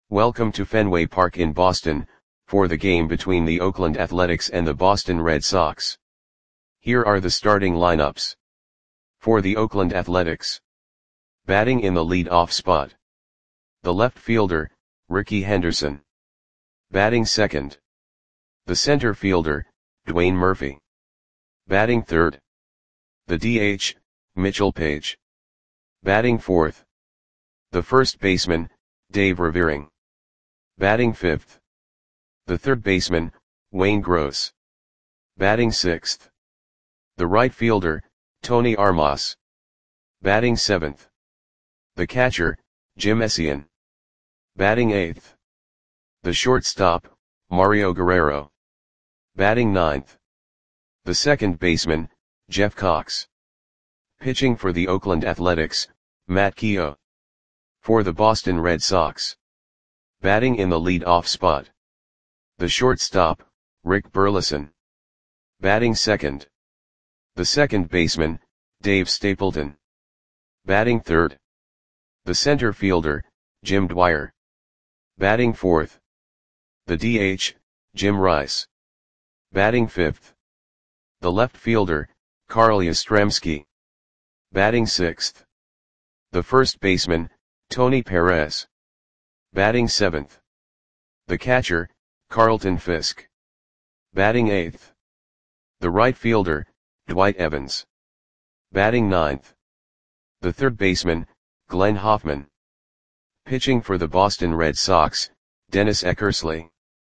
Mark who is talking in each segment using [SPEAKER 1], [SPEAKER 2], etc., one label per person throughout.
[SPEAKER 1] Welcome to Fenway Park in Boston, for the game between the Oakland Athletics and the Boston Red Sox. Here are the starting lineups. For the Oakland Athletics. Batting in the lead-off spot. The left fielder, Rickey Henderson. Batting second. The center fielder, Dwayne Murphy. Batting third. The DH, Mitchell Page. Batting fourth. The first baseman, Dave Revering. Batting fifth. The third baseman, Wayne Gross. Batting sixth. The right fielder, Tony Armas. Batting seventh. The catcher, Jim Essien. Batting eighth. The shortstop, Mario Guerrero. Batting ninth. The second baseman, Jeff Cox. Pitching for the Oakland Athletics, Matt Keough. For the Boston Red Sox. Batting in the lead-off spot. The shortstop, Rick Burleson. Batting second. The second baseman, Dave Stapleton. Batting third. The center fielder, Jim Dwyer. Batting fourth. The DH, Jim Rice. Batting fifth. The left fielder, Carl Yastrzemski. Batting sixth. The first baseman, Tony Perez. Batting seventh. The catcher, Carlton Fisk. Batting eighth. The right fielder, Dwight Evans. Batting ninth. The third baseman, Glenn Hoffman. Pitching for the Boston Red Sox, Dennis Eckersley.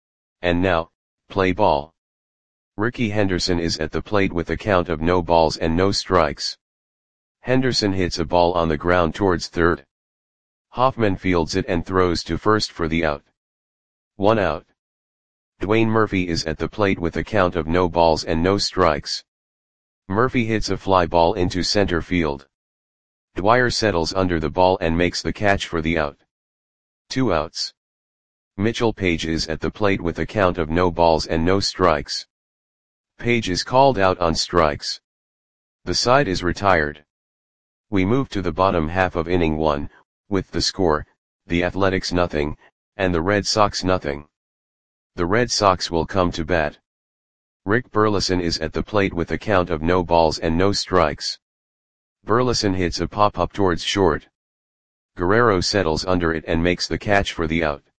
[SPEAKER 1] And now, play ball. Rickey Henderson is at the plate with a count of no balls and no strikes. Henderson hits a ball on the ground towards third. Hoffman fields it and throws to first for the out. 1 out. Dwayne Murphy is at the plate with a count of no balls and no strikes. Murphy hits a fly ball into center field. Dwyer settles under the ball and makes the catch for the out. 2 outs. Mitchell Page is at the plate with a count of no balls and no strikes. Page is called out on strikes. The side is retired. We move to the bottom half of inning 1, with the score, the Athletics 0, and the Red Sox 0. The Red Sox will come to bat. Rick Burleson is at the plate with a count of no balls and no strikes. Burleson hits a pop-up towards short. Guerrero settles under it and makes the catch for the out.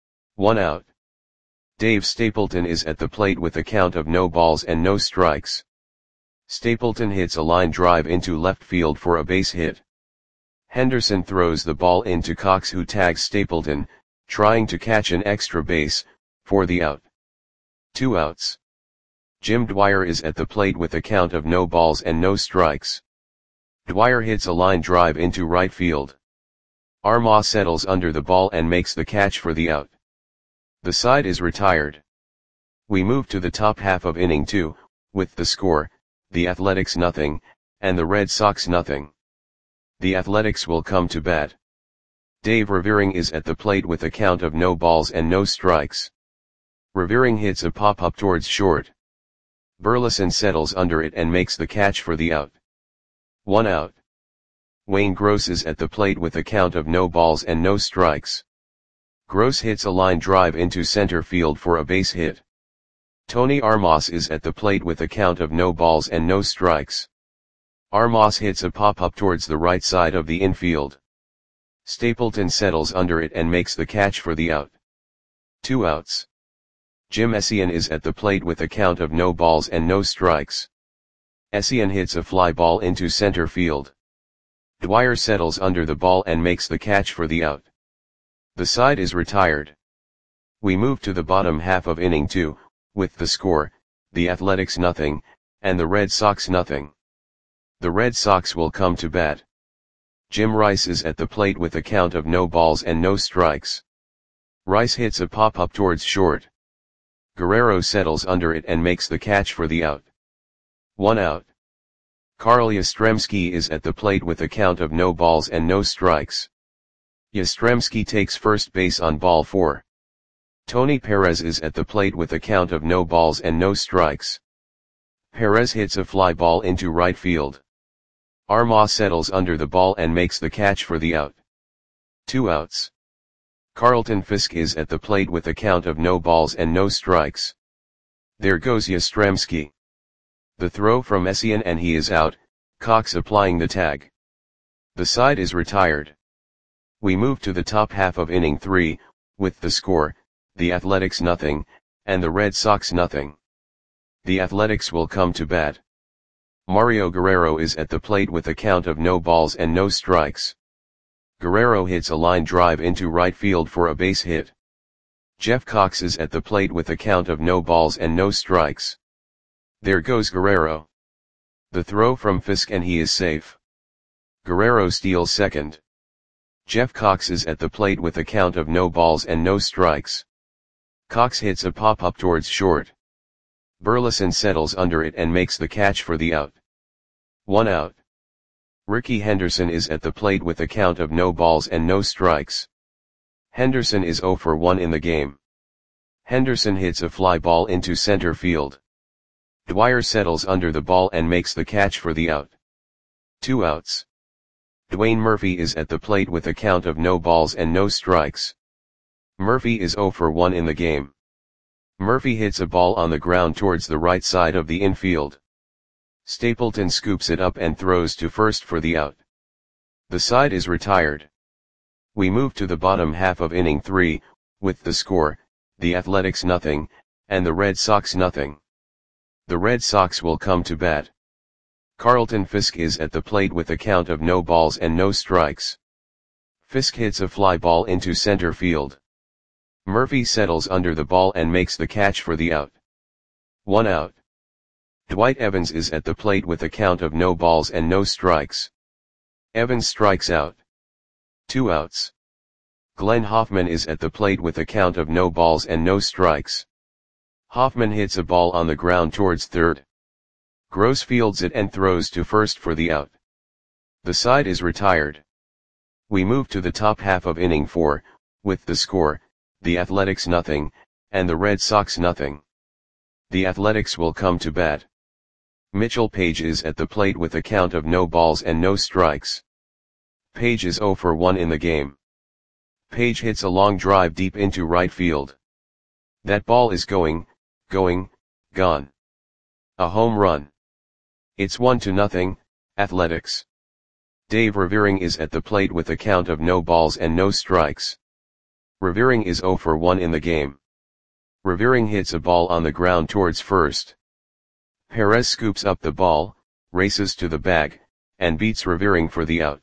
[SPEAKER 1] 1 out. Dave Stapleton is at the plate with a count of no balls and no strikes. Stapleton hits a line drive into left field for a base hit. Henderson throws the ball into Cox, who tags Stapleton, trying to catch an extra base, for the out. 2 outs. Jim Dwyer is at the plate with a count of no balls and no strikes. Dwyer hits a line drive into right field. Armas settles under the ball and makes the catch for the out. The side is retired. We move to the top half of inning 2, with the score, the Athletics 0, and the Red Sox 0. The Athletics will come to bat. Dave Revering is at the plate with a count of no balls and no strikes. Revering hits a pop-up towards short. Burleson settles under it and makes the catch for the out. 1 out. Wayne Gross is at the plate with a count of no balls and no strikes. Gross hits a line drive into center field for a base hit. Tony Armas is at the plate with a count of no balls and no strikes. Armas hits a pop-up towards the right side of the infield. Stapleton settles under it and makes the catch for the out. 2 outs. Jim Essien is at the plate with a count of no balls and no strikes. Essien hits a fly ball into center field. Dwyer settles under the ball and makes the catch for the out. The side is retired. We move to the bottom half of inning 2, with the score, the Athletics 0, and the Red Sox 0. The Red Sox will come to bat. Jim Rice is at the plate with a count of no balls and no strikes. Rice hits a pop-up towards short. Guerrero settles under it and makes the catch for the out. 1 out. Carl Yastrzemski is at the plate with a count of no balls and no strikes. Yastrzemski takes first base on ball 4. Tony Perez is at the plate with a count of no balls and no strikes. Perez hits a fly ball into right field. Armas settles under the ball and makes the catch for the out. 2 outs. Carlton Fisk is at the plate with a count of no balls and no strikes. There goes Yastrzemski. The throw from Essien and he is out, Cox applying the tag. The side is retired. We move to the top half of inning 3, with the score, the Athletics nothing, and the Red Sox nothing. The Athletics will come to bat. Mario Guerrero is at the plate with a count of no balls and no strikes. Guerrero hits a line drive into right field for a base hit. Jeff Cox is at the plate with a count of no balls and no strikes. There goes Guerrero. The throw from Fisk and he is safe. Guerrero steals second. Jeff Cox is at the plate with a count of no balls and no strikes. Cox hits a pop-up towards short. Burleson settles under it and makes the catch for the out. 1 out. Rickey Henderson is at the plate with a count of no balls and no strikes. Henderson is 0 for 1 in the game. Henderson hits a fly ball into center field. Dwyer settles under the ball and makes the catch for the out. 2 outs. Dwayne Murphy is at the plate with a count of no balls and no strikes. Murphy is 0 for 1 in the game. Murphy hits a ball on the ground towards the right side of the infield. Stapleton scoops it up and throws to first for the out. The side is retired. We move to the bottom half of inning 3, with the score, the Athletics nothing, and the Red Sox nothing. The Red Sox will come to bat. Carlton Fisk is at the plate with a count of no balls and no strikes. Fisk hits a fly ball into center field. Murphy settles under the ball and makes the catch for the out. 1 out. Dwight Evans is at the plate with a count of no balls and no strikes. Evans strikes out. 2 outs. Glenn Hoffman is at the plate with a count of no balls and no strikes. Hoffman hits a ball on the ground towards third. Gross fields it and throws to first for the out. The side is retired. We move to the top half of inning 4, with the score, the Athletics nothing, and the Red Sox nothing. The Athletics will come to bat. Mitchell Page is at the plate with a count of no balls and no strikes. Page is 0 for 1 in the game. Page hits a long drive deep into right field. That ball is gone. A home run. It's 1-0, Athletics. Dave Revering is at the plate with a count of no balls and no strikes. Revering is 0 for 1 in the game. Revering hits a ball on the ground towards first. Perez scoops up the ball, races to the bag, and beats Revering for the out.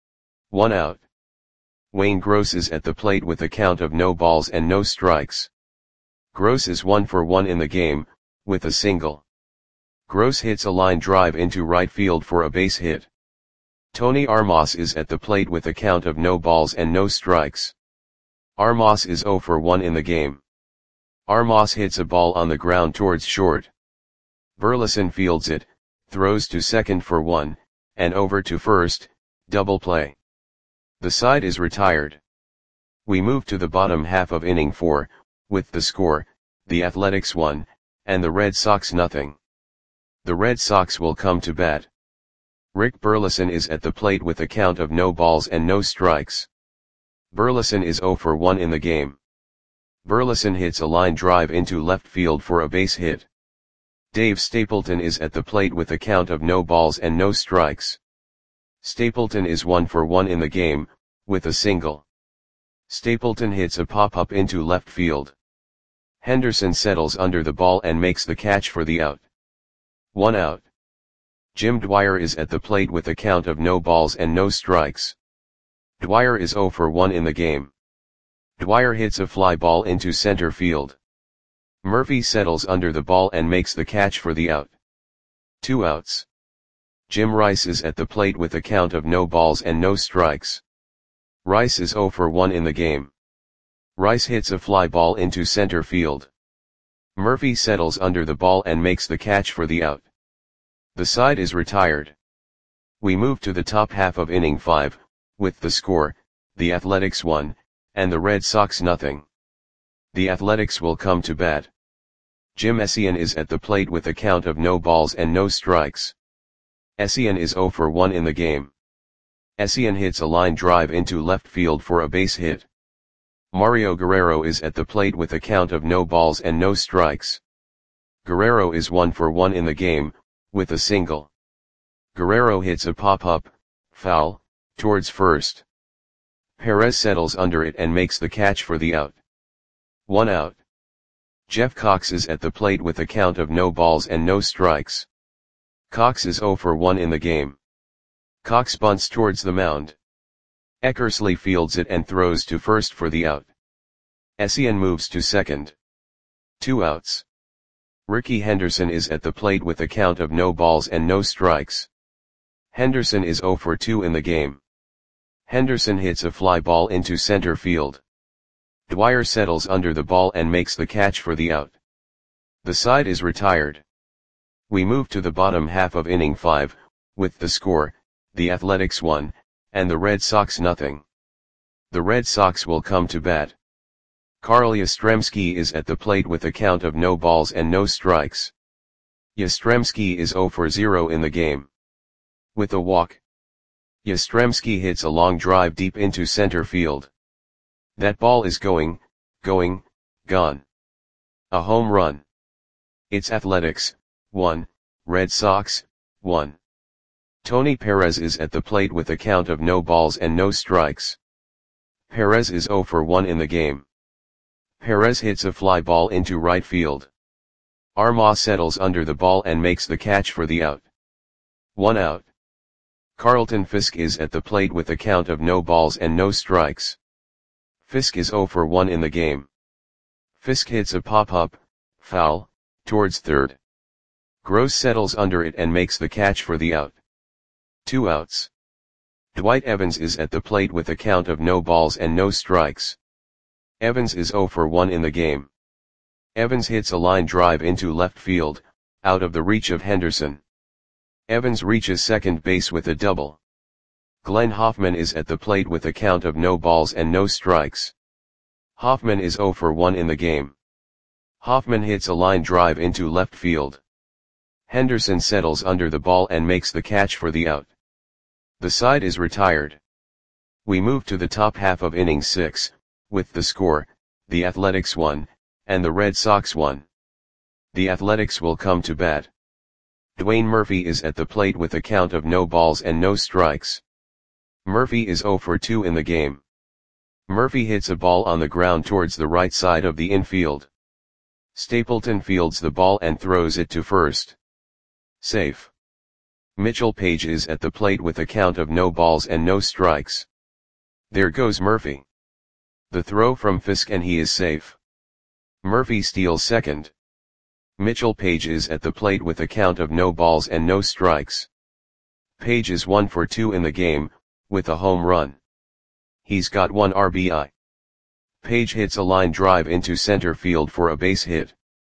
[SPEAKER 1] 1 out. Wayne Gross is at the plate with a count of no balls and no strikes. Gross is 1 for 1 in the game, with a single. Gross hits a line drive into right field for a base hit. Tony Armas is at the plate with a count of no balls and no strikes. Armas is 0 for 1 in the game. Armas hits a ball on the ground towards short. Burleson fields it, throws to second for 1, and over to first, double play. The side is retired. We move to the bottom half of inning 4, with the score, the Athletics 1, and the Red Sox nothing. The Red Sox will come to bat. Rick Burleson is at the plate with a count of no balls and no strikes. Burleson is 0 for 1 in the game. Burleson hits a line drive into left field for a base hit. Dave Stapleton is at the plate with a count of no balls and no strikes. Stapleton is 1 for 1 in the game, with a single. Stapleton hits a pop-up into left field. Henderson settles under the ball and makes the catch for the out. 1 out. Jim Dwyer is at the plate with a count of no balls and no strikes. Dwyer is 0 for 1 in the game. Dwyer hits a fly ball into center field. Murphy settles under the ball and makes the catch for the out. 2 outs. Jim Rice is at the plate with a count of no balls and no strikes. Rice is 0 for 1 in the game. Rice hits a fly ball into center field. Murphy settles under the ball and makes the catch for the out. The side is retired. We move to the top half of inning 5, with the score, the Athletics 1, and the Red Sox nothing. The Athletics will come to bat. Jim Essien is at the plate with a count of no balls and no strikes. Essien is 0 for 1 in the game. Essien hits a line drive into left field for a base hit. Mario Guerrero is at the plate with a count of no balls and no strikes. Guerrero is 1 for 1 in the game, with a single. Guerrero hits a pop-up, foul, towards first. Perez settles under it and makes the catch for the out. 1 out. Jeff Cox is at the plate with a count of no balls and no strikes. Cox is 0 for 1 in the game. Cox bunts towards the mound. Eckersley fields it and throws to first for the out. Essien moves to second. 2 outs. Rickey Henderson is at the plate with a count of no balls and no strikes. Henderson is 0 for 2 in the game. Henderson hits a fly ball into center field. Dwyer settles under the ball and makes the catch for the out. The side is retired. We move to the bottom half of inning 5, with the score, the Athletics 1, and the Red Sox nothing. The Red Sox will come to bat. Carl Yastrzemski is at the plate with a count of no balls and no strikes. Yastrzemski is 0 for 0 in the game. With a walk, Yastrzemski hits a long drive deep into center field. That ball is going, gone. A home run. It's Athletics, 1, Red Sox, 1. Tony Perez is at the plate with a count of no balls and no strikes. Perez is 0 for 1 in the game. Perez hits a fly ball into right field. Armas settles under the ball and makes the catch for the out. 1 out. Carlton Fisk is at the plate with a count of no balls and no strikes. Fisk is 0 for 1 in the game. Fisk hits a pop-up, foul, towards third. Gross settles under it and makes the catch for the out. 2 outs. Dwight Evans is at the plate with a count of no balls and no strikes. Evans is 0 for 1 in the game. Evans hits a line drive into left field, out of the reach of Henderson. Evans reaches second base with a double. Glenn Hoffman is at the plate with a count of no balls and no strikes. Hoffman is 0 for 1 in the game. Hoffman hits a line drive into left field. Henderson settles under the ball and makes the catch for the out. The side is retired. We move to the top half of inning 6, with the score, the Athletics 1, and the Red Sox 1. The Athletics will come to bat. Dwayne Murphy is at the plate with a count of no balls and no strikes. Murphy is 0 for 2 in the game. Murphy hits a ball on the ground towards the right side of the infield. Stapleton fields the ball and throws it to first. Safe. Mitchell Page is at the plate with a count of no balls and no strikes. There goes Murphy. The throw from Fisk and he is safe. Murphy steals second. Mitchell Page is at the plate with a count of no balls and no strikes. Page is 1 for 2 in the game, with a home run. He's got 1 RBI. Page hits a line drive into center field for a base hit.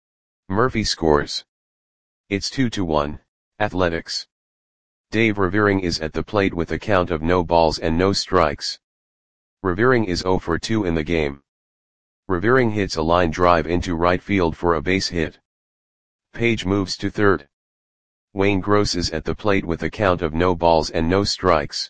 [SPEAKER 1] Murphy scores. It's 2-1, Athletics. Dave Revering is at the plate with a count of no balls and no strikes. Revering is 0 for 2 in the game. Revering hits a line drive into right field for a base hit. Page moves to third. Wayne Gross is at the plate with a count of no balls and no strikes.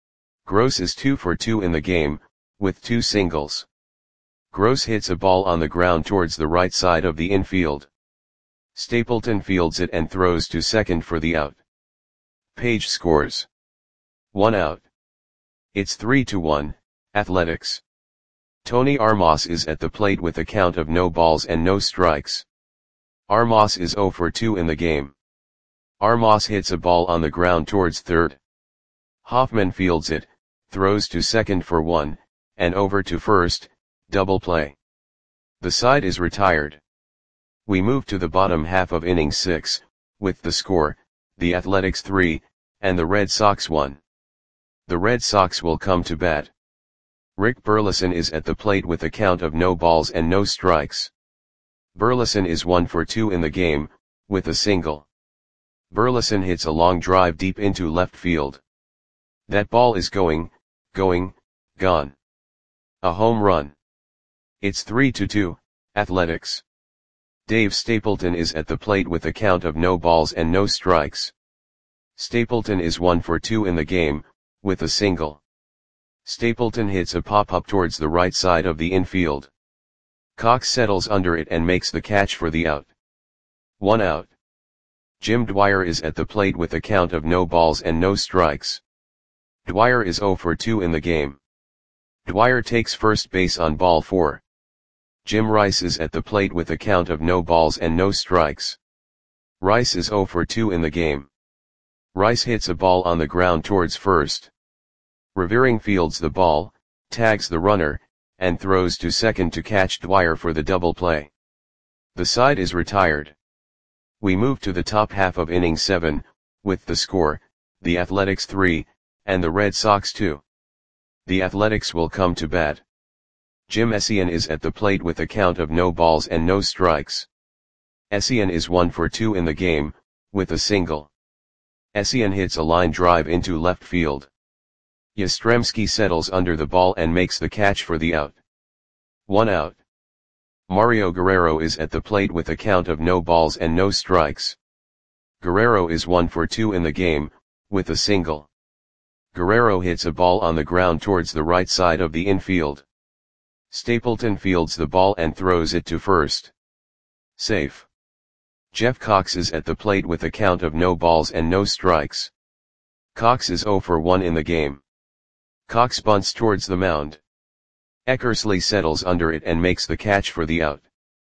[SPEAKER 1] Gross is 2 for 2 in the game, with 2 singles. Gross hits a ball on the ground towards the right side of the infield. Stapleton fields it and throws to second for the out. Page scores. 1 out. It's 3-1, Athletics. Tony Armas is at the plate with a count of no balls and no strikes. Armas is 0 for 2 in the game. Armas hits a ball on the ground towards third. Hoffman fields it, throws to second for 1, and over to first, double play. The side is retired. We move to the bottom half of inning 6, with the score, the Athletics 3, and the Red Sox 1. The Red Sox will come to bat. Rick Burleson is at the plate with a count of no balls and no strikes. Burleson is 1 for 2 in the game, with a single. Burleson hits a long drive deep into left field. That ball is going, gone. A home run. It's 3-2, Athletics. Dave Stapleton is at the plate with a count of no balls and no strikes. Stapleton is 1 for 2 in the game, with a single. Stapleton hits a pop-up towards the right side of the infield. Cox settles under it and makes the catch for the out. 1 out. Jim Dwyer is at the plate with a count of no balls and no strikes. Dwyer is 0 for 2 in the game. Dwyer takes first base on ball 4. Jim Rice is at the plate with a count of no balls and no strikes. Rice is 0 for 2 in the game. Rice hits a ball on the ground towards first. Revering fields the ball, tags the runner, and throws to second to catch Dwyer for the double play. The side is retired. We move to the top half of inning 7, with the score, the Athletics 3, and the Red Sox 2. The Athletics will come to bat. Jim Essien is at the plate with a count of no balls and no strikes. Essien is 1 for 2 in the game, with a single. Essien hits a line drive into left field. Yastrzemski settles under the ball and makes the catch for the out. 1 out. Mario Guerrero is at the plate with a count of no balls and no strikes. Guerrero is 1 for 2 in the game, with a single. Guerrero hits a ball on the ground towards the right side of the infield. Stapleton fields the ball and throws it to first. Safe. Jeff Cox is at the plate with a count of no balls and no strikes. Cox is 0 for 1 in the game. Cox bunts towards the mound. Eckersley settles under it and makes the catch for the out.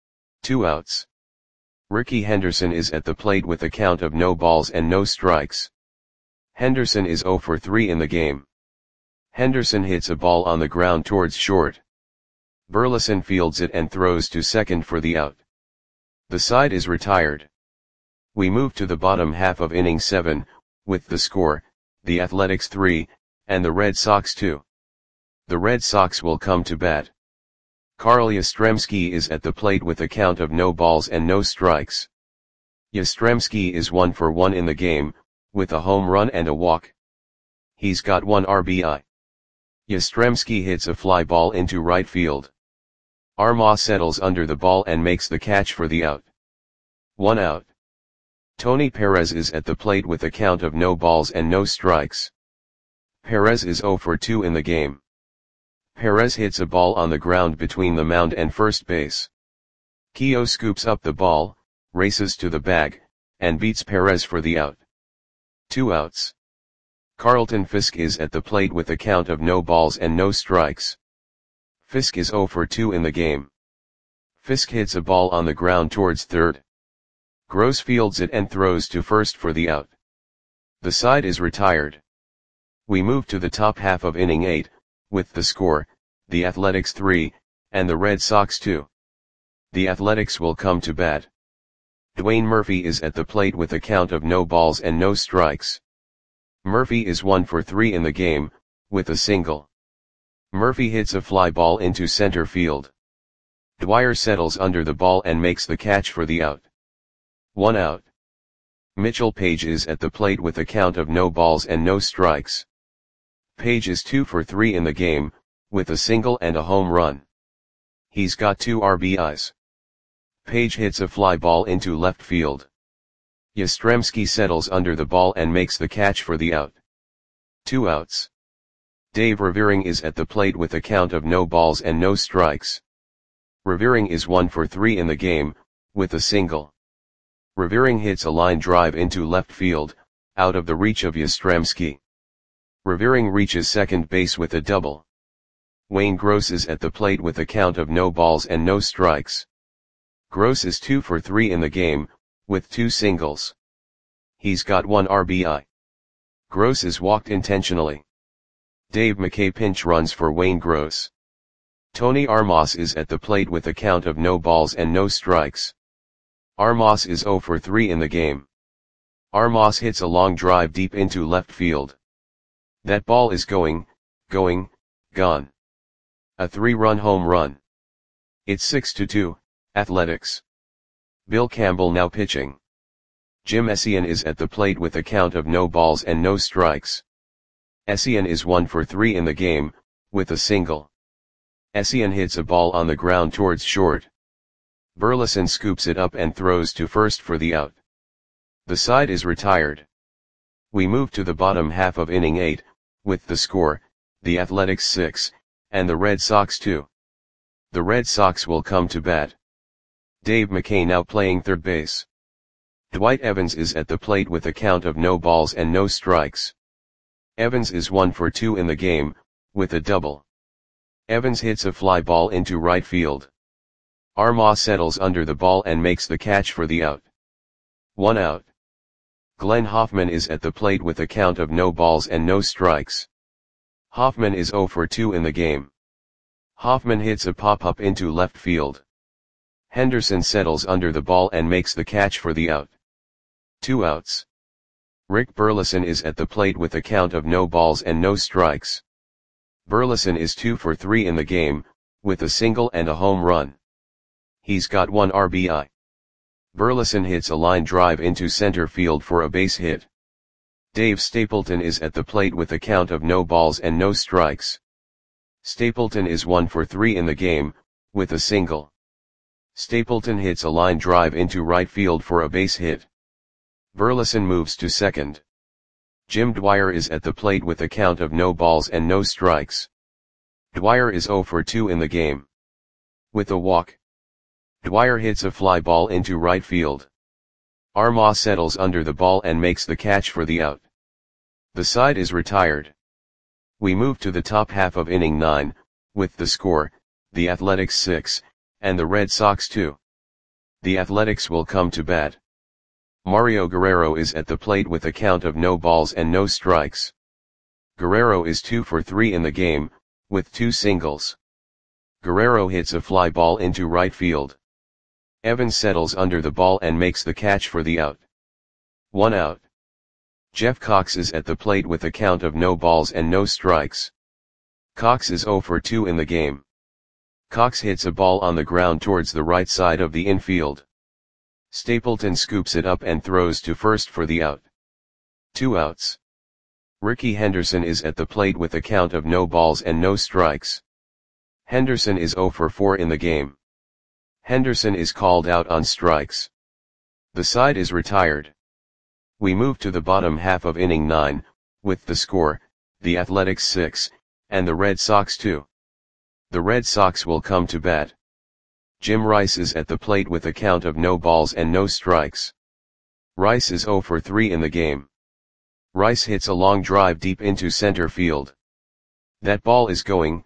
[SPEAKER 1] 2 outs. Rickey Henderson is at the plate with a count of no balls and no strikes. Henderson is 0 for 3 in the game. Henderson hits a ball on the ground towards short. Burleson fields it and throws to second for the out. The side is retired. We move to the bottom half of inning 7, with the score, the Athletics 3, and the Red Sox 2. The Red Sox will come to bat. Carl Yastrzemski is at the plate with a count of no balls and no strikes. Yastrzemski is 1 for 1 in the game, with a home run and a walk. He's got 1 RBI. Yastrzemski hits a fly ball into right field. Armah settles under the ball and makes the catch for the out. 1 out. Tony Perez is at the plate with a count of no balls and no strikes. Perez is 0 for 2 in the game. Perez hits a ball on the ground between the mound and first base. Keogh scoops up the ball, races to the bag, and beats Perez for the out. 2 outs. Carlton Fisk is at the plate with a count of no balls and no strikes. Fisk is 0 for 2 in the game. Fisk hits a ball on the ground towards third. Gross fields it and throws to first for the out. The side is retired. We move to the top half of inning 8, with the score, the Athletics 3, and the Red Sox 2. The Athletics will come to bat. Dwayne Murphy is at the plate with a count of no balls and no strikes. Murphy is 1 for 3 in the game, with a single. Murphy hits a fly ball into center field. Dwyer settles under the ball and makes the catch for the out. 1 out. Mitchell Page is at the plate with a count of no balls and no strikes. Page is 2 for 3 in the game, with a single and a home run. He's got 2 RBIs. Page hits a fly ball into left field. Yastrzemski settles under the ball and makes the catch for the out. 2 outs. Dave Revering is at the plate with a count of no balls and no strikes. Revering is 1 for 3 in the game, with a single. Revering hits a line drive into left field, out of the reach of Yastrzemski. Revering reaches second base with a double. Wayne Gross is at the plate with a count of no balls and no strikes. Gross is 2 for 3 in the game, with 2 singles. He's got 1 RBI. Gross is walked intentionally. Dave McKay pinch runs for Wayne Gross. Tony Armas is at the plate with a count of no balls and no strikes. Armas is 0 for 3 in the game. Armas hits a long drive deep into left field. That ball is gone. A 3-run home run. It's 6-2, Athletics. Bill Campbell now pitching. Jim Essien is at the plate with a count of no balls and no strikes. Essien is 1 for 3 in the game, with a single. Essien hits a ball on the ground towards short. Burleson scoops it up and throws to first for the out. The side is retired. We move to the bottom half of inning 8, with the score, the Athletics 6, and the Red Sox 2. The Red Sox will come to bat. Dave McKay now playing third base. Dwight Evans is at the plate with a count of no balls and no strikes. Evans is 1 for 2 in the game, with a double. Evans hits a fly ball into right field. Armah settles under the ball and makes the catch for the out. 1 out. Glenn Hoffman is at the plate with a count of no balls and no strikes. Hoffman is 0 for 2 in the game. Hoffman hits a pop-up into left field. Henderson settles under the ball and makes the catch for the out. 2 outs. Rick Burleson is at the plate with a count of no balls and no strikes. Burleson is 2 for 3 in the game, with a single and a home run. He's got 1 RBI. Burleson hits a line drive into center field for a base hit. Dave Stapleton is at the plate with a count of no balls and no strikes. Stapleton is 1 for 3 in the game, with a single. Stapleton hits a line drive into right field for a base hit. Burleson moves to second. Jim Dwyer is at the plate with a count of no balls and no strikes. Dwyer is 0 for 2 in the game. With a walk. Dwyer hits a fly ball into right field. Armah settles under the ball and makes the catch for the out. The side is retired. We move to the top half of inning 9, with the score, the Athletics 6, and the Red Sox 2. The Athletics will come to bat. Mario Guerrero is at the plate with a count of no balls and no strikes. Guerrero is 2 for 3 in the game, with 2 singles. Guerrero hits a fly ball into right field. Evans settles under the ball and makes the catch for the out. 1 out. Jeff Cox is at the plate with a count of no balls and no strikes. Cox is 0 for 2 in the game. Cox hits a ball on the ground towards the right side of the infield. Stapleton scoops it up and throws to first for the out. 2 outs. Ricky Henderson is at the plate with a count of no balls and no strikes. Henderson is 0 for 4 in the game. Henderson is called out on strikes. The side is retired. We move to the bottom half of inning 9, with the score, the Athletics 6, and the Red Sox 2. The Red Sox will come to bat. Jim Rice is at the plate with a count of no balls and no strikes. Rice is 0 for 3 in the game. Rice hits a long drive deep into center field. That ball is gone.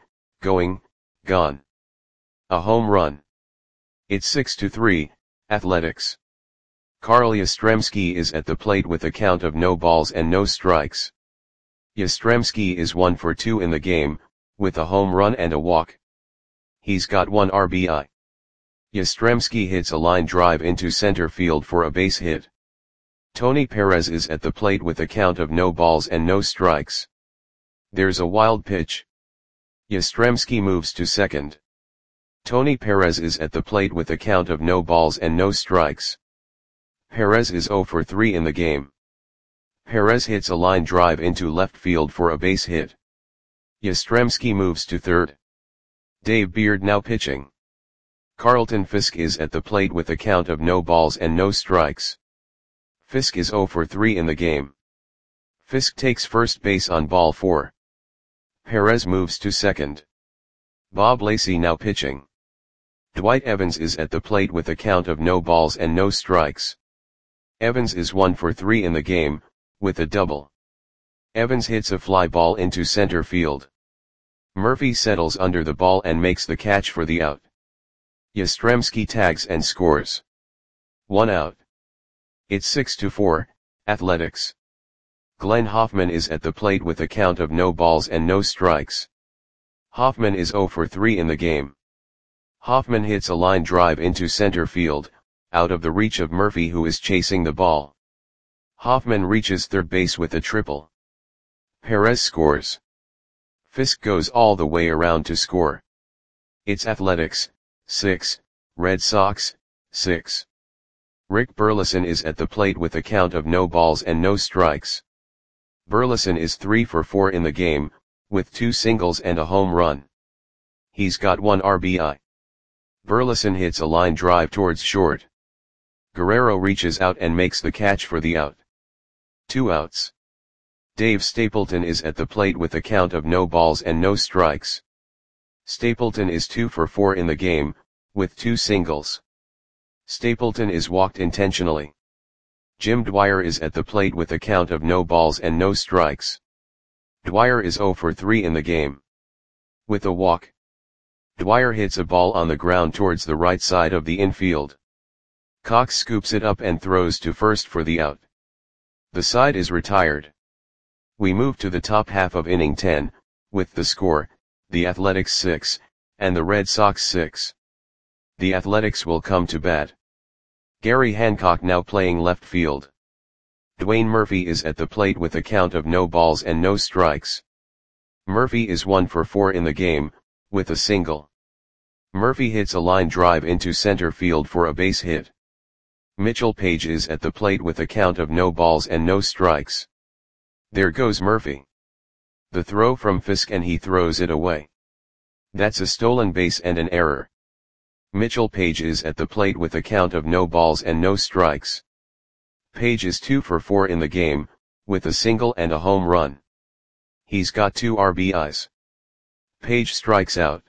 [SPEAKER 1] A home run. It's 6-3, Athletics. Carl Yastrzemski is at the plate with a count of no balls and no strikes. Yastrzemski is 1 for 2 in the game, with a home run and a walk. He's got 1 RBI. Yastrzemski hits a line drive into center field for a base hit. Tony Perez is at the plate with a count of no balls and no strikes. There's a wild pitch. Yastrzemski moves to second. Tony Perez is at the plate with a count of no balls and no strikes. Perez is 0 for 3 in the game. Perez hits a line drive into left field for a base hit. Yastrzemski moves to third. Dave Beard now pitching. Carlton Fisk is at the plate with a count of no balls and no strikes. Fisk is 0 for 3 in the game. Fisk takes first base on ball 4. Perez moves to second. Bob Lacey now pitching. Dwight Evans is at the plate with a count of no balls and no strikes. Evans is 1 for 3 in the game, with a double. Evans hits a fly ball into center field. Murphy settles under the ball and makes the catch for the out. Yastrzemski tags and scores. 1 out. It's 6-4, Athletics. Glenn Hoffman is at the plate with a count of no balls and no strikes. Hoffman is 0 for 3 in the game. Hoffman hits a line drive into center field, out of the reach of Murphy who is chasing the ball. Hoffman reaches third base with a triple. Perez scores. Fisk goes all the way around to score. It's Athletics, 6, Red Sox, 6. Rick Burleson is at the plate with a count of no balls and no strikes. Burleson is 3 for 4 in the game, with 2 singles and a home run. He's got 1 RBI. Burleson hits a line drive towards short. Guerrero reaches out and makes the catch for the out. 2 outs. Dave Stapleton is at the plate with a count of no balls and no strikes. Stapleton is 2 for 4 in the game, with 2 singles. Stapleton is walked intentionally. Jim Dwyer is at the plate with a count of no balls and no strikes. Dwyer is 0 for 3 in the game. With a walk. Dwyer hits a ball on the ground towards the right side of the infield. Cox scoops it up and throws to first for the out. The side is retired. We move to the top half of inning 10, with the score, the Athletics 6, and the Red Sox 6. The Athletics will come to bat. Gary Hancock now playing left field. Dwayne Murphy is at the plate with a count of no balls and no strikes. Murphy is 1 for 4 in the game, with a single. Murphy hits a line drive into center field for a base hit. Mitchell Page is at the plate with a count of no balls and no strikes. There goes Murphy. The throw from Fisk and he throws it away. That's a stolen base and an error. Mitchell Page is at the plate with a count of no balls and no strikes. Page is 2 for 4 in the game, with a single and a home run. He's got 2 RBIs. Page strikes out.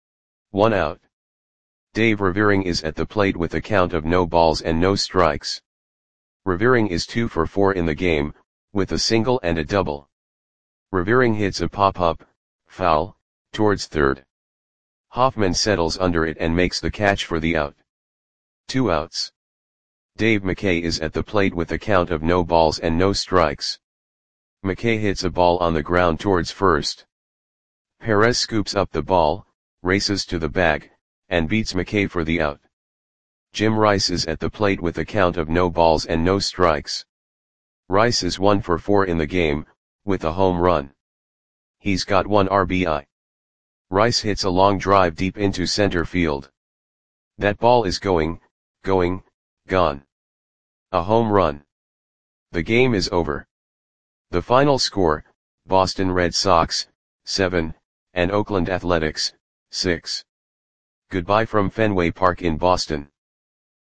[SPEAKER 1] 1 out. Dave Revering is at the plate with a count of no balls and no strikes. Revering is 2 for 4 in the game, with a single and a double. Revering hits a pop-up, foul, towards third. Hoffman settles under it and makes the catch for the out. 2 outs. Dave McKay is at the plate with a count of no balls and no strikes. McKay hits a ball on the ground towards first. Perez scoops up the ball, races to the bag, and beats McKay for the out. Jim Rice is at the plate with a count of no balls and no strikes. Rice is 1 for 4 in the game, with a home run. He's got 1 RBI. Rice hits a long drive deep into center field. That ball is going, gone. A home run. The game is over. The final score, Boston Red Sox, 7, and Oakland Athletics, 6. Goodbye from Fenway Park in Boston.